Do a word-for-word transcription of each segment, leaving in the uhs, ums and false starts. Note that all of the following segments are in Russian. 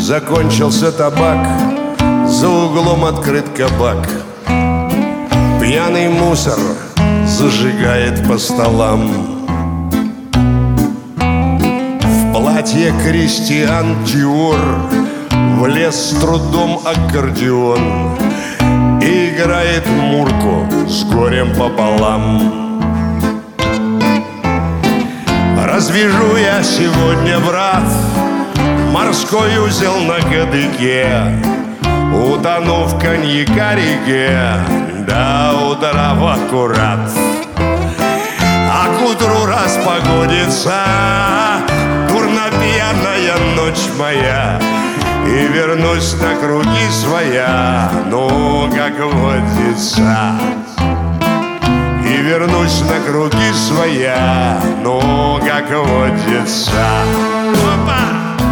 Закончился табак, за углом открыт кабак. Пьяный мусор зажигает по столам. В платье Кристиан Диор влез с трудом аккордеон и играет Мурку с горем пополам. Развяжу я сегодня, брат, морской узел на кадыке, утону в коньяка реке, до утра в аккурат. А к утру распогодится дурно пьяная ночь моя, и вернусь на круги своя, ну, как водится. И вернусь на круги своя, ну, как водится. Опа!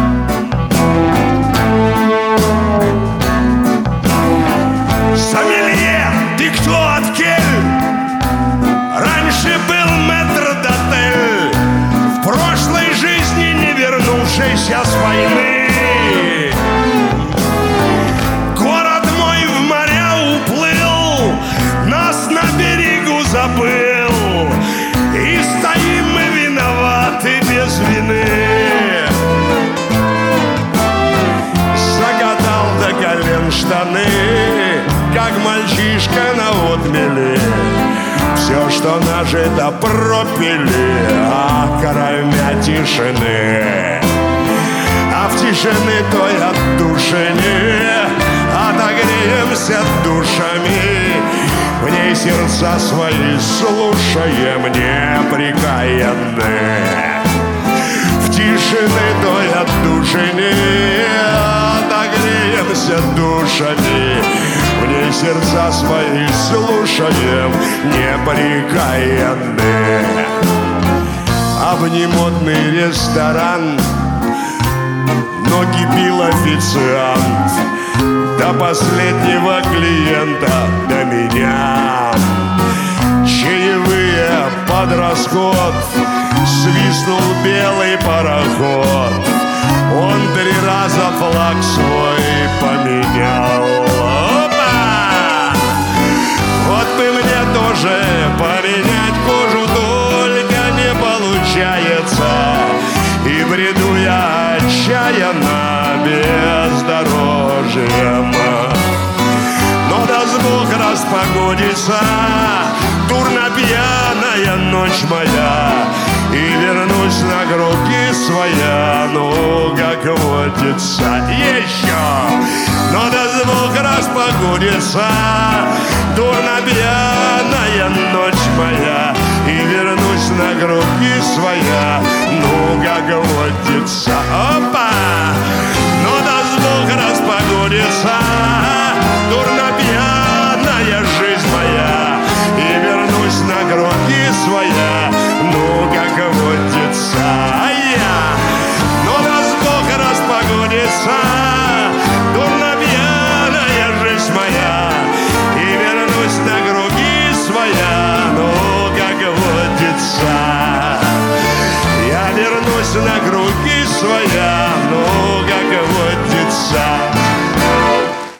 Сомелье, ты кто, от кель? Раньше был метрдотель, в прошлой жизни не вернувшийся с войны. Город мой в моря уплыл, нас на берегу забыл, и стоим мы виноваты без вины. Загадал до колен штаны, как мальчишка на отмеле. Все, что нажито, пропили, а кроме тишины. А в тишины той отдушине отогреемся душами, в ней сердца свои слушаем непрекаянные. В тишины той отдушине отогреемся душами, в ней сердца свои слушаем непрекаянные. А в немодный ресторан ноги бил официант, до последнего клиента, до меня. Чаевые под расход, свистнул белый пароход, он три раза флаг свой поменял. Опа! Вот бы мне тоже поменять кожу, только не получается, и бреду я отчаянно бездорожьем. Но даст Бог распогодится дурно пьяная ночь моя, и вернусь на круги своя, ну, как водится. Еще! Но даст Бог распогодится дурно пьяная ночь моя, и вернусь на круги своя, ну, как водится. Опа! Но даст Бог распогодится дурно пьяная жизнь моя, и вернусь на круги своя, ну, как водится. А я, но даст Бог распогодится дурно пьяная жизнь моя, и вернусь на круги своя, ну, как водится. Я вернусь на круги своя,